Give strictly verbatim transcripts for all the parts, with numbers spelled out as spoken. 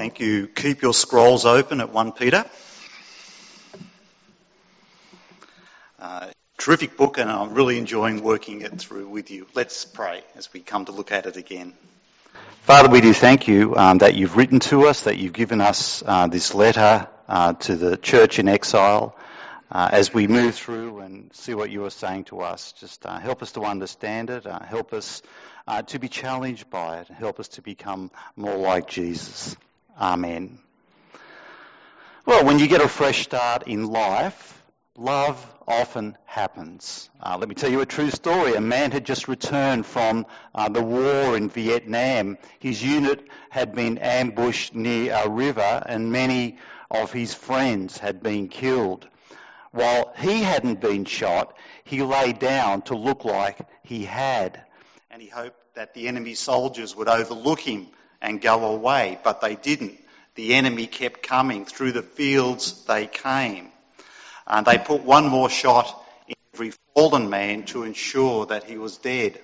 Thank you. Keep your scrolls open at First Peter. Uh, terrific book, and I'm really enjoying working it through with you. Let's pray as we come to look at it again. Father, we do thank you um, that you've written to us, that you've given us uh, this letter uh, to the church in exile. Uh, as we move through and see what you are saying to us, just uh, help us to understand it, uh, help us uh, to be challenged by it, help us to become more like Jesus. Amen. Well, when you get a fresh start in life, love often happens. Uh, let me tell you a true story. A man had just returned from uh, the war in Vietnam. His unit had been ambushed near a river, and many of his friends had been killed. While he hadn't been shot, he lay down to look like he had. And he hoped that the enemy soldiers would overlook him and go away, but they didn't. The enemy kept coming. Through the fields they came. And they put one more shot in every fallen man to ensure that he was dead.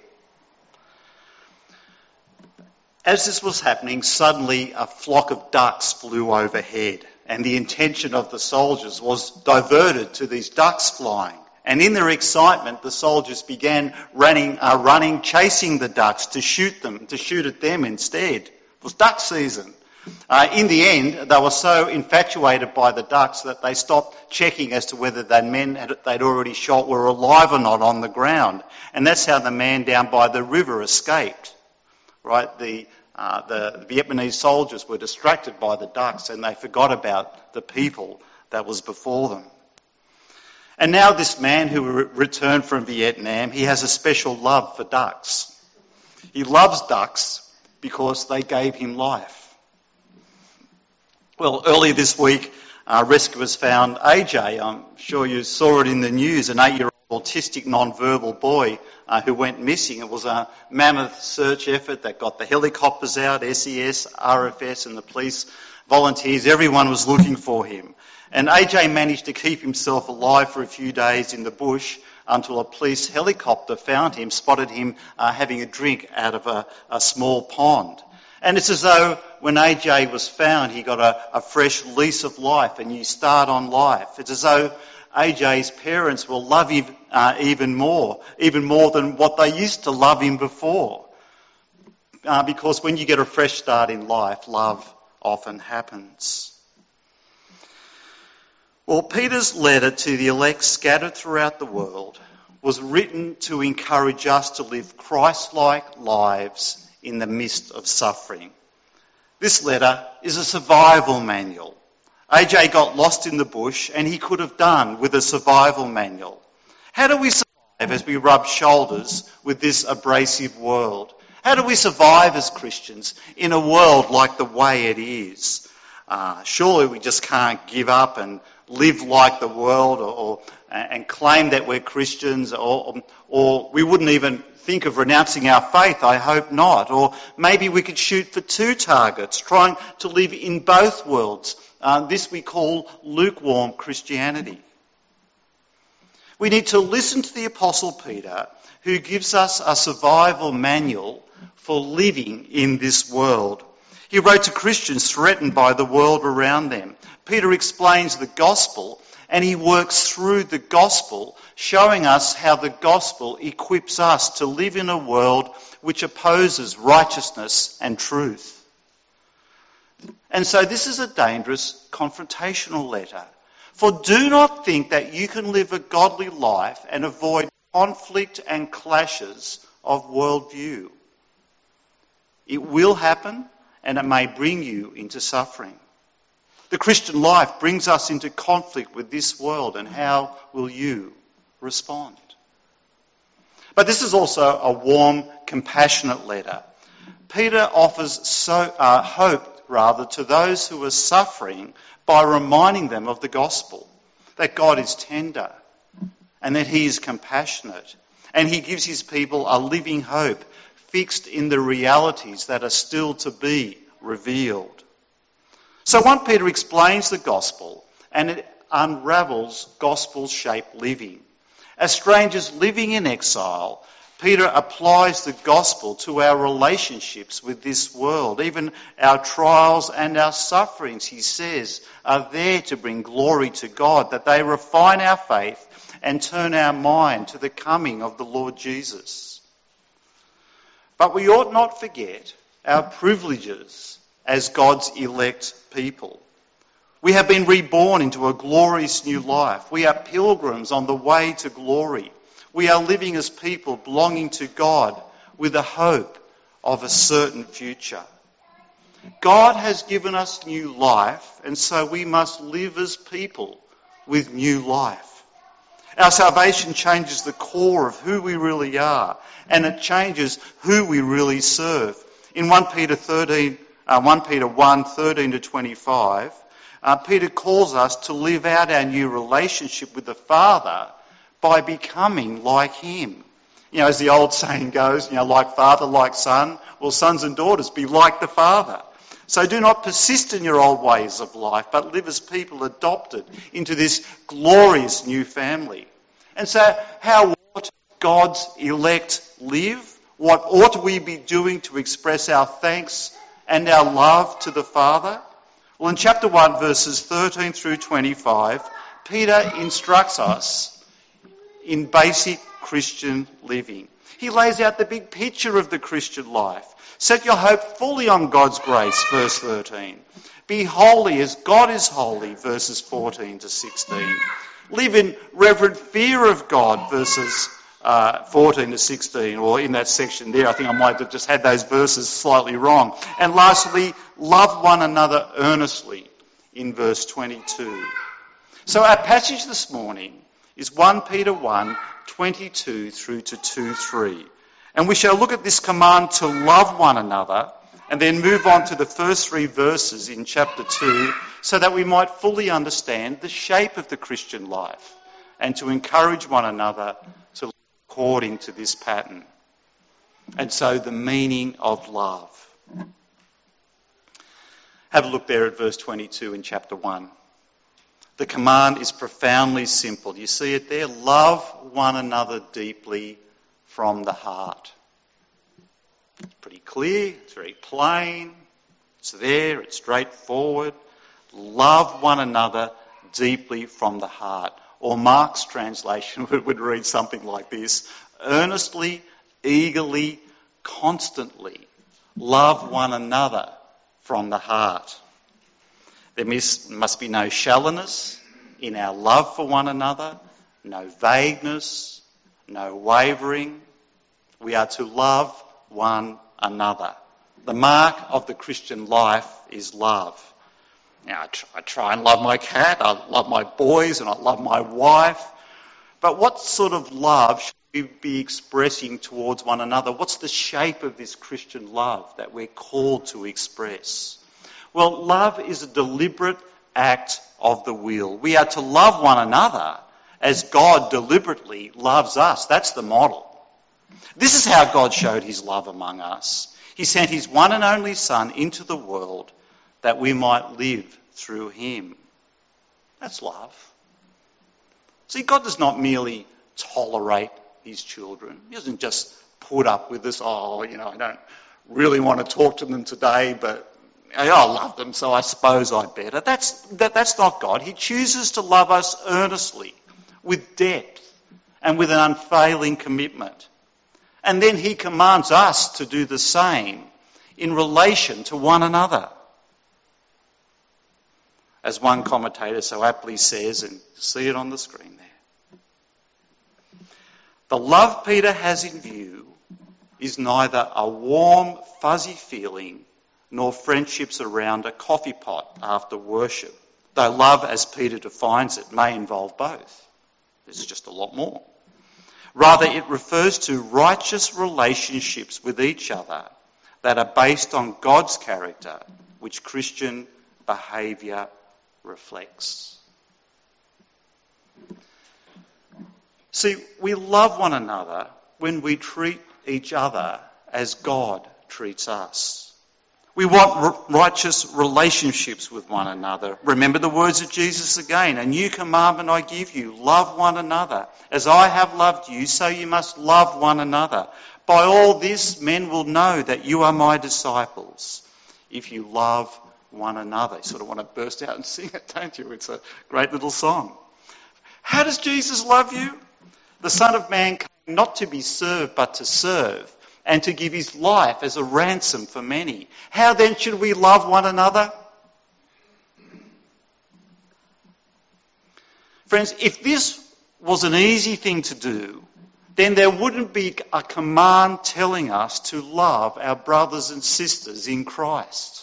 As this was happening, suddenly a flock of ducks flew overhead, and the intention of the soldiers was diverted to these ducks flying. And in their excitement, the soldiers began running, uh, running, chasing the ducks to shoot them, to shoot at them instead. It was duck season. Uh, in the end, they were so infatuated by the ducks that they stopped checking as to whether the men had, they'd already shot were alive or not on the ground. And that's how the man down by the river escaped. Right? The, uh, the Vietnamese soldiers were distracted by the ducks and they forgot about the people that was before them. And now this man who re- returned from Vietnam, he has a special love for ducks. He loves ducks because they gave him life. Well, earlier this week, uh, rescuers found A J. I'm sure you saw it in the news, an eight-year-old autistic non-verbal boy uh, who went missing. It was a mammoth search effort that got the helicopters out, S E S, R F S and the police volunteers. Everyone was looking for him. And A J managed to keep himself alive for a few days in the bush until a police helicopter found him, spotted him uh, having a drink out of a, a small pond. And it's as though when A J was found, he got a, a fresh lease of life, a new start on life. It's as though A J's parents will love him uh, even more, even more than what they used to love him before. Uh, because when you get a fresh start in life, love often happens. Well, Peter's letter to the elect scattered throughout the world was written to encourage us to live Christ-like lives in the midst of suffering. This letter is a survival manual. A J got lost in the bush and he could have done with a survival manual. How do we survive as we rub shoulders with this abrasive world? How do we survive as Christians in a world like the way it is? Uh, surely we just can't give up and live like the world or, or and claim that we're Christians, or, or we wouldn't even think of renouncing our faith, I hope not. Or maybe we could shoot for two targets, trying to live in both worlds. Uh, this we call lukewarm Christianity. We need to listen to the Apostle Peter, who gives us a survival manual for living in this world. He wrote to Christians threatened by the world around them. Peter explains the gospel, and he works through the gospel, showing us how the gospel equips us to live in a world which opposes righteousness and truth. And so this is a dangerous confrontational letter. For do not think that you can live a godly life and avoid conflict and clashes of worldview. It will happen, and it may bring you into suffering. The Christian life brings us into conflict with this world, and how will you respond? But this is also a warm, compassionate letter. Peter offers so, uh, hope, rather, to those who are suffering by reminding them of the gospel, that God is tender and that he is compassionate, and he gives his people a living hope fixed in the realities that are still to be revealed. So First Peter explains the gospel and it unravels gospel-shaped living. As strangers living in exile, Peter applies the gospel to our relationships with this world. Even our trials and our sufferings, he says, are there to bring glory to God, that they refine our faith and turn our mind to the coming of the Lord Jesus. But we ought not forget our privileges as God's elect people. We have been reborn into a glorious new life. We are pilgrims on the way to glory. We are living as people belonging to God with a hope of a certain future. God has given us new life, and so we must live as people with new life. Our salvation changes the core of who we really are, and it changes who we really serve. In First Peter thirteen, uh, First Peter one, thirteen to twenty-five, uh, Peter calls us to live out our new relationship with the Father by becoming like him. You know, as the old saying goes, you know, like father, like son. Well, sons and daughters, be like the Father. So do not persist in your old ways of life, but live as people adopted into this glorious new family. And so how ought God's elect live? What ought we be doing to express our thanks and our love to the Father? Well, in chapter one, verses thirteen through twenty-five, Peter instructs us in basic Christian living. He lays out the big picture of the Christian life. Set your hope fully on God's grace, verse thirteen. Be holy as God is holy, verses fourteen to sixteen. Live in reverent fear of God, verses uh, fourteen to sixteen, or in that section there. I think I might have just had those verses slightly wrong. And lastly, love one another earnestly, in verse twenty-two. So our passage this morning is First Peter one, twenty-two through to two three. And we shall look at this command to love one another and then move on to the first three verses in chapter two so that we might fully understand the shape of the Christian life and to encourage one another to live according to this pattern. And so the meaning of love. Have a look there at verse twenty-two in chapter one. The command is profoundly simple. You see it there? Love one another deeply from the heart. It's pretty clear, it's very plain, it's there, it's straightforward. Love one another deeply from the heart. Or Mark's translation would read something like this: earnestly, eagerly, constantly love one another from the heart. There must be no shallowness in our love for one another, no vagueness, no wavering. We are to love one another. The mark of the Christian life is love. Now, I try, I try and love my cat, I love my boys, and I love my wife. But what sort of love should we be expressing towards one another? What's the shape of this Christian love that we're called to express? Well, love is a deliberate act of the will. We are to love one another as God deliberately loves us. That's the model. This is how God showed his love among us. He sent his one and only Son into the world that we might live through him. That's love. See, God does not merely tolerate his children. He doesn't just put up with this, oh, you know, I don't really want to talk to them today, but I love them, so I suppose I better. That's, that, that's not God. He chooses to love us earnestly, with depth, and with an unfailing commitment. And then he commands us to do the same in relation to one another. As one commentator so aptly says, and you see it on the screen there, the love Peter has in view is neither a warm, fuzzy feeling nor friendships around a coffee pot after worship, though love, as Peter defines it, may involve both. This is just a lot more. Rather, it refers to righteous relationships with each other that are based on God's character, which Christian behaviour reflects. See, we love one another when we treat each other as God treats us. We want r- righteous relationships with one another. Remember the words of Jesus again. A new commandment I give you, love one another. As I have loved you, so you must love one another. By all this, men will know that you are my disciples, if you love one another. You sort of want to burst out and sing it, don't you? It's a great little song. How does Jesus love you? The Son of Man came not to be served, but to serve, and to give his life as a ransom for many. How then should we love one another? Friends, if this was an easy thing to do, then there wouldn't be a command telling us to love our brothers and sisters in Christ.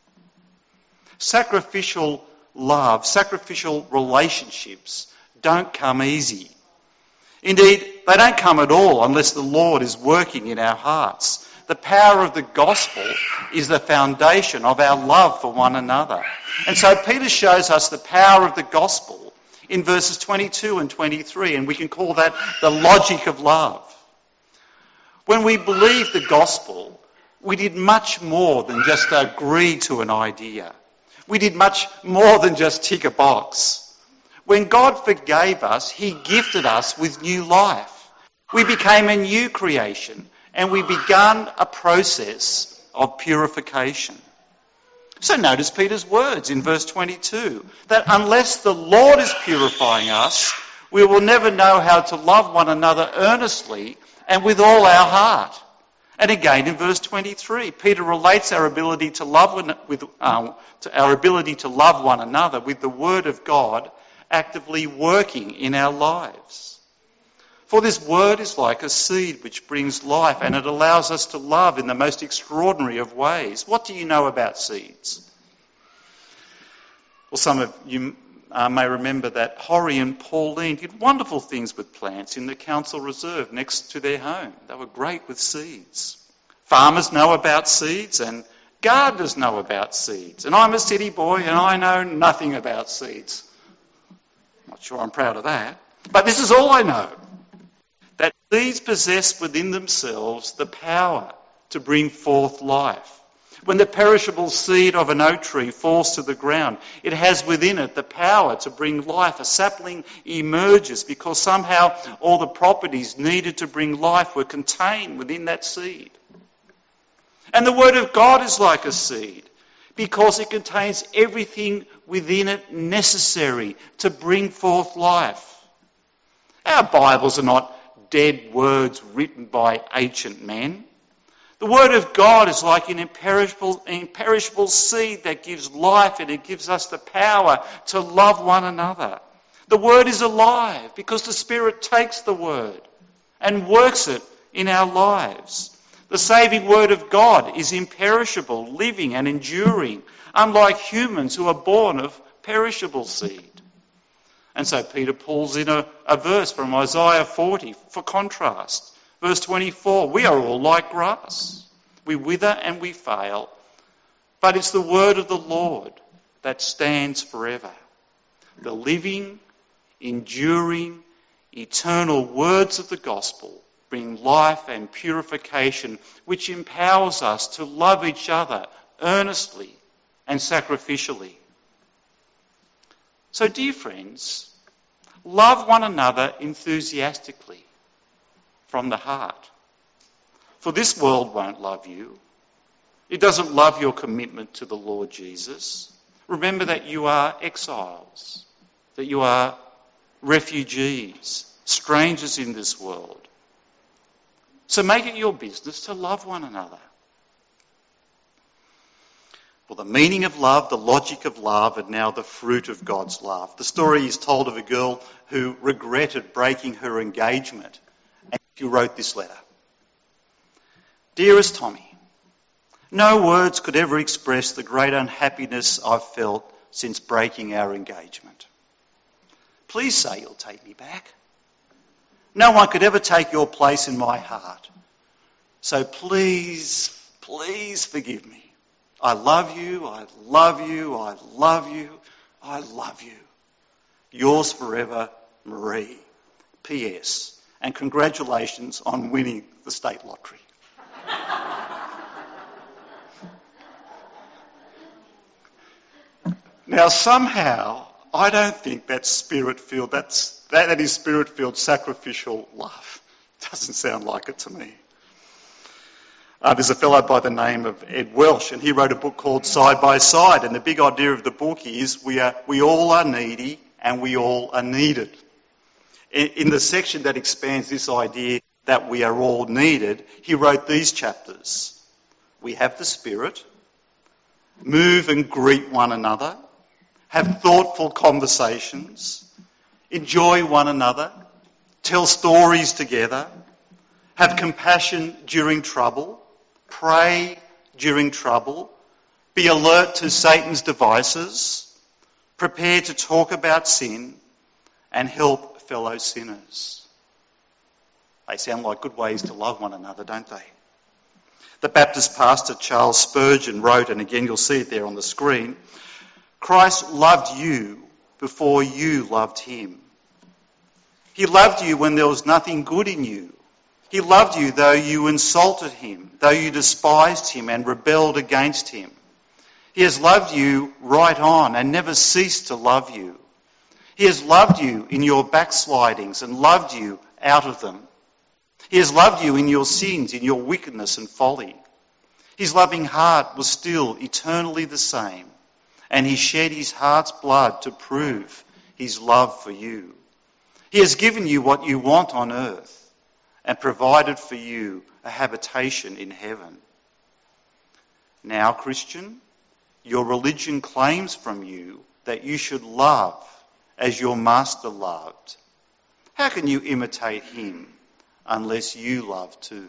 Sacrificial love, sacrificial relationships don't come easy. Indeed, they don't come at all unless the Lord is working in our hearts. The power of the gospel is the foundation of our love for one another. And so Peter shows us the power of the gospel in verses twenty-two and twenty-three, and we can call that the logic of love. When we believed the gospel, we did much more than just agree to an idea. We did much more than just tick a box. When God forgave us, he gifted us with new life. We became a new creation, and we began a process of purification. So notice Peter's words in verse twenty-two, that unless the Lord is purifying us, we will never know how to love one another earnestly and with all our heart. And again in verse twenty-three, Peter relates our ability to love one, with uh, to our ability to love one another with the word of God actively working in our lives. For this word is like a seed which brings life, and it allows us to love in the most extraordinary of ways. What do you know about seeds? Well, some of you uh, may remember that Horry and Pauline did wonderful things with plants in the council reserve next to their home. They were great with seeds. Farmers know about seeds, and gardeners know about seeds. And I'm a city boy, and I know nothing about seeds. Not sure I'm proud of that. But this is all I know. That seeds possess within themselves the power to bring forth life. When the perishable seed of an oak tree falls to the ground, it has within it the power to bring life. A sapling emerges because somehow all the properties needed to bring life were contained within that seed. And the Word of God is like a seed because it contains everything within it necessary to bring forth life. Our Bibles are not dead words written by ancient men. The Word of God is like an imperishable, imperishable seed that gives life, and it gives us the power to love one another. The Word is alive because the Spirit takes the Word and works it in our lives. The saving Word of God is imperishable, living and enduring, unlike humans who are born of perishable seed. And so Peter pulls in a, a verse from Isaiah forty for contrast. Verse twenty-four, we are all like grass. We wither and we fail. But it's the word of the Lord that stands forever. The living, enduring, eternal words of the gospel bring life and purification, which empowers us to love each other earnestly and sacrificially. So, dear friends, love one another enthusiastically from the heart. For this world won't love you. It doesn't love your commitment to the Lord Jesus. Remember that you are exiles, that you are refugees, strangers in this world. So make it your business to love one another. Well, the meaning of love, the logic of love, and now the fruit of God's love. The story is told of a girl who regretted breaking her engagement, and she wrote this letter. Dearest Tommy, no words could ever express the great unhappiness I've felt since breaking our engagement. Please say you'll take me back. No one could ever take your place in my heart. So please, please forgive me. I love you, I love you, I love you, I love you. Yours forever, Marie. P S. And congratulations on winning the state lottery. Now, somehow, I don't think that's spirit-filled. That's, that, that is spirit-filled sacrificial love. Doesn't sound like it to me. Uh, there's a fellow by the name of Ed Welsh, and he wrote a book called Side by Side. And the big idea of the book is we are we all are needy and we all are needed. In, in the section that expands this idea that we are all needed, he wrote these chapters. We have the Spirit, move and greet one another, have thoughtful conversations, enjoy one another, tell stories together, have compassion during trouble, pray during trouble, be alert to Satan's devices, prepare to talk about sin, and help fellow sinners. They sound like good ways to love one another, don't they? The Baptist pastor Charles Spurgeon wrote, and again you'll see it there on the screen, Christ loved you before you loved him. He loved you when there was nothing good in you. He loved you though you insulted him, though you despised him and rebelled against him. He has loved you right on and never ceased to love you. He has loved you in your backslidings and loved you out of them. He has loved you in your sins, in your wickedness and folly. His loving heart was still eternally the same, and he shed his heart's blood to prove his love for you. He has given you what you want on earth and provided for you a habitation in heaven. Now, Christian, your religion claims from you that you should love as your master loved. How can you imitate him unless you love too?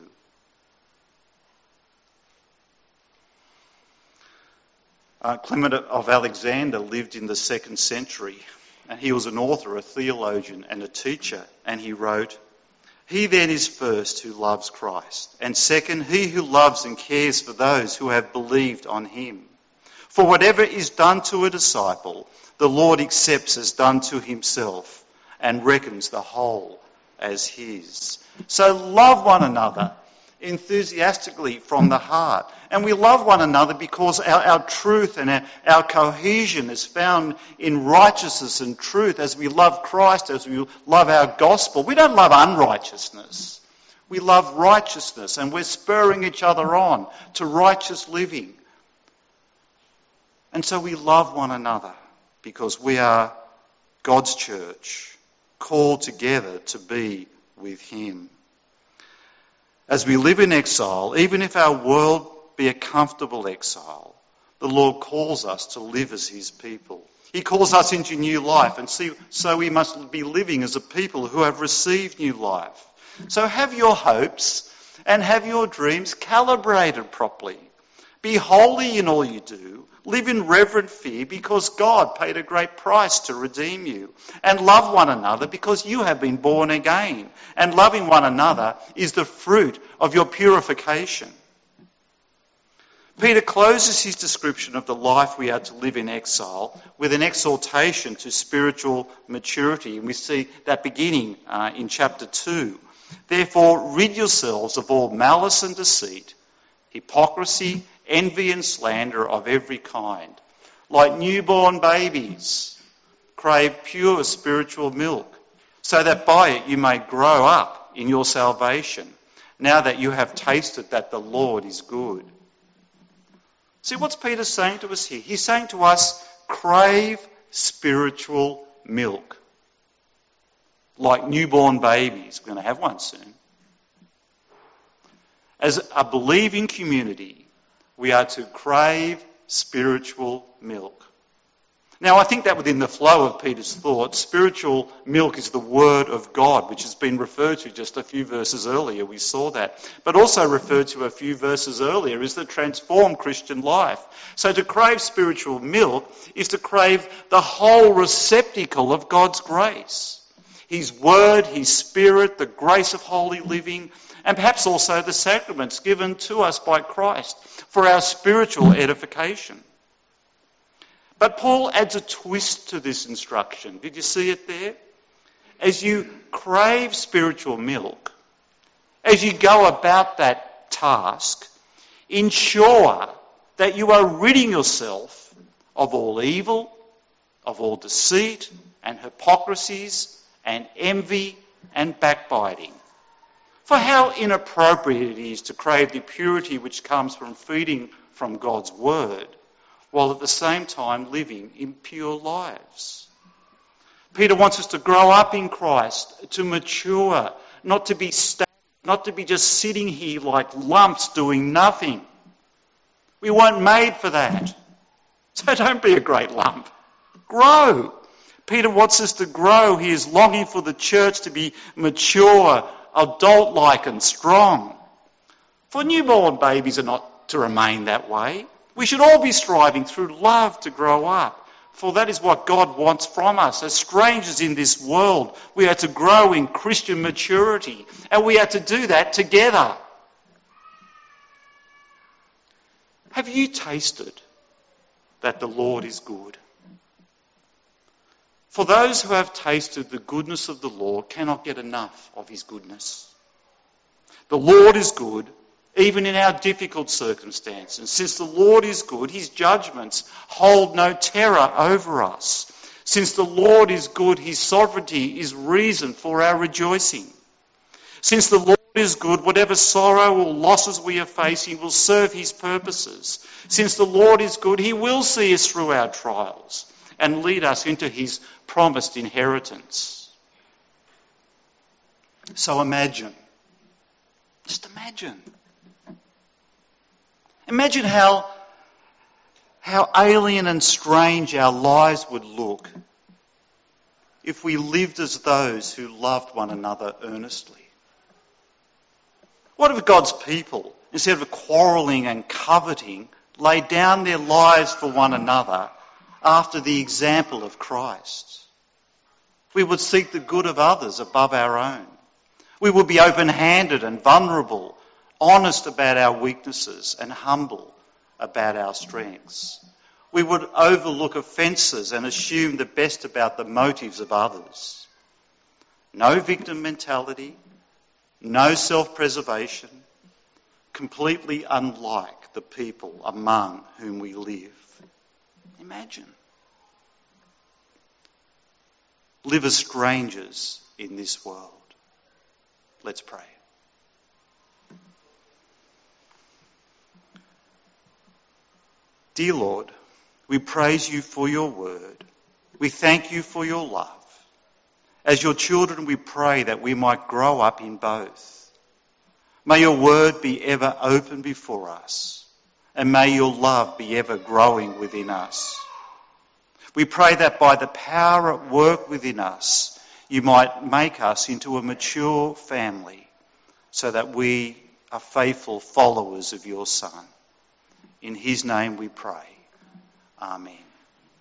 Uh, Clement of Alexander lived in the second century, and he was an author, a theologian and a teacher, and he wrote, He then is first who loves Christ, and second, he who loves and cares for those who have believed on him. For whatever is done to a disciple, the Lord accepts as done to himself and reckons the whole as his. So love one another enthusiastically from the heart. And we love one another because our, our truth and our, our cohesion is found in righteousness and truth as we love Christ, as we love our gospel. We don't love unrighteousness. We love righteousness, and we're spurring each other on to righteous living. And so we love one another because we are God's church, called together to be with him. As we live in exile, even if our world be a comfortable exile, the Lord calls us to live as his people. He calls us into new life, and so we must be living as a people who have received new life. So have your hopes and have your dreams calibrated properly. Be holy in all you do. Live in reverent fear because God paid a great price to redeem you. And love one another because you have been born again. And loving one another is the fruit of your purification. Peter closes his description of the life we are to live in exile with an exhortation to spiritual maturity. And we see that beginning uh, in chapter two. Therefore, rid yourselves of all malice and deceit, hypocrisy, envy and slander of every kind. Like newborn babies, crave pure spiritual milk, so that by it you may grow up in your salvation, now that you have tasted that the Lord is good. See, what's Peter saying to us here? He's saying to us, crave spiritual milk. Like newborn babies. We're going to have one soon. As a believing community, we are to crave spiritual milk. Now, I think that within the flow of Peter's thoughts, spiritual milk is the Word of God, which has been referred to just a few verses earlier. We saw that. But also referred to a few verses earlier is the transformed Christian life. So to crave spiritual milk is to crave the whole receptacle of God's grace. His Word, His Spirit, the grace of holy living, and perhaps also the sacraments given to us by Christ for our spiritual edification. But Paul adds a twist to this instruction. Did you see it there? As you crave spiritual milk, as you go about that task, ensure that you are ridding yourself of all evil, of all deceit and hypocrisies and envy and backbiting. For how inappropriate it is to crave the purity which comes from feeding from God's word, while at the same time living impure lives. Peter wants us to grow up in Christ, to mature, not to be stagnant, not to be just sitting here like lumps doing nothing. We weren't made for that. So don't be a great lump. Grow. Peter wants us to grow. He is longing for the church to be mature, adult-like and strong. For newborn babies are not to remain that way. We should all be striving through love to grow up. For that is what God wants from us. As strangers in this world, we are to grow in Christian maturity. And we are to do that together. Have you tasted that the Lord is good? For those who have tasted the goodness of the Lord cannot get enough of his goodness. The Lord is good, even in our difficult circumstances. Since the Lord is good, his judgments hold no terror over us. Since the Lord is good, his sovereignty is reason for our rejoicing. Since the Lord is good, whatever sorrow or losses we are facing will serve his purposes. Since the Lord is good, he will see us through our trials and lead us into his promised inheritance. So imagine, just imagine, imagine how, how alien and strange our lives would look if we lived as those who loved one another earnestly. What if God's people, instead of quarrelling and coveting, laid down their lives for one another after the example of Christ? We would seek the good of others above our own. We would be open-handed and vulnerable, honest about our weaknesses and humble about our strengths. We would overlook offences and assume the best about the motives of others. No victim mentality, no self-preservation, completely unlike the people among whom we live. Imagine. Live as strangers in this world. Let's pray. Dear Lord, we praise you for your word. We thank you for your love. As your children, we pray that we might grow up in both. May your word be ever open before us, and may your love be ever growing within us. We pray that by the power at work within us, you might make us into a mature family so that we are faithful followers of your Son. In his name we pray. Amen.